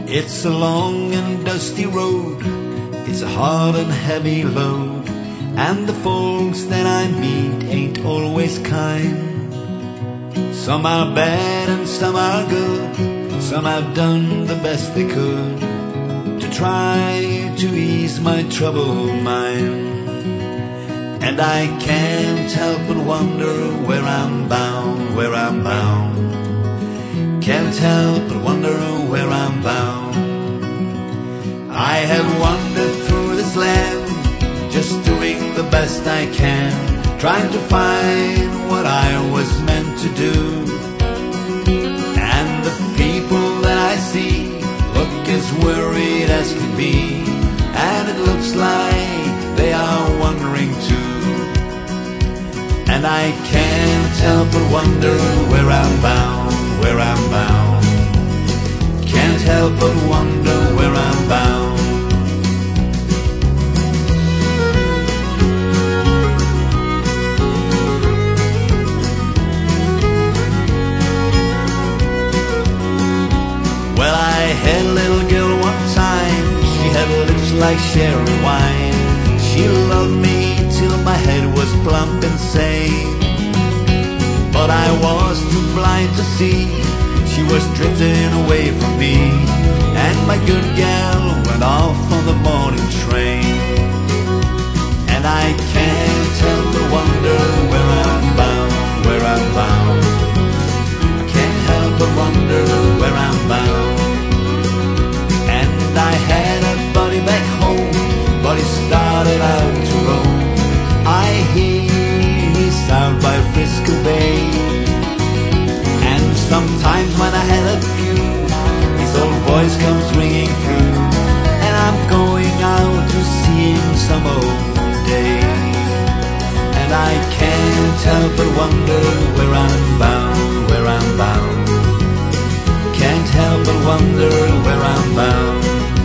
It's a long and dusty road, it's a hard and heavy load, and the folks that I meet ain't always kind. Some are bad and some are good, some have done the best they could to try to ease my troubled mind. And I can't help but wonder where I'm bound, where I'm bound. Can't help but wonder where I'm bound. I have wandered through this land, just doing the best I can, trying to find what I was meant to do. And the people that I see look as worried as can be, and it looks like they are wondering too. And I can't help but wonder where I'm bound, where I'm bound. Can't help but wonder where I'm bound. Well, I had a little girl one time, she had lips like sherry wine. She loved me till my head was plump and sane, but I was too blind to see she was drifting away from me, and my good gal went off on the morning train. And I can't help but wonder where I'm bound, where I'm bound. I can't help but wonder where I'm bound. And I had a buddy back home, but he started out to roam. I hear he's out by Frisco Bay, and sometimes when I had a few, his old voice comes ringing through, and I'm going out to see him some old day. And I can't help but wonder where I'm bound, where I'm bound. Can't help but wonder where I'm bound.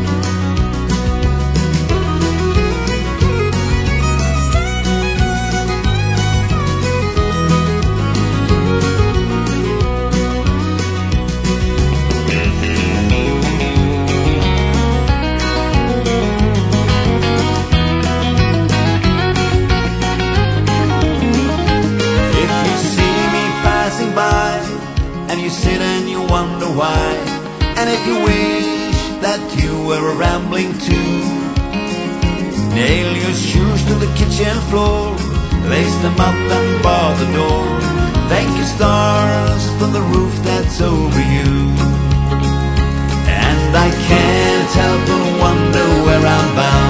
Sit and you wonder why, and if you wish that you were rambling too, nail your shoes to the kitchen floor, lace them up and bar the door. Thank your stars for the roof that's over you. And I can't help but wonder where I'm bound.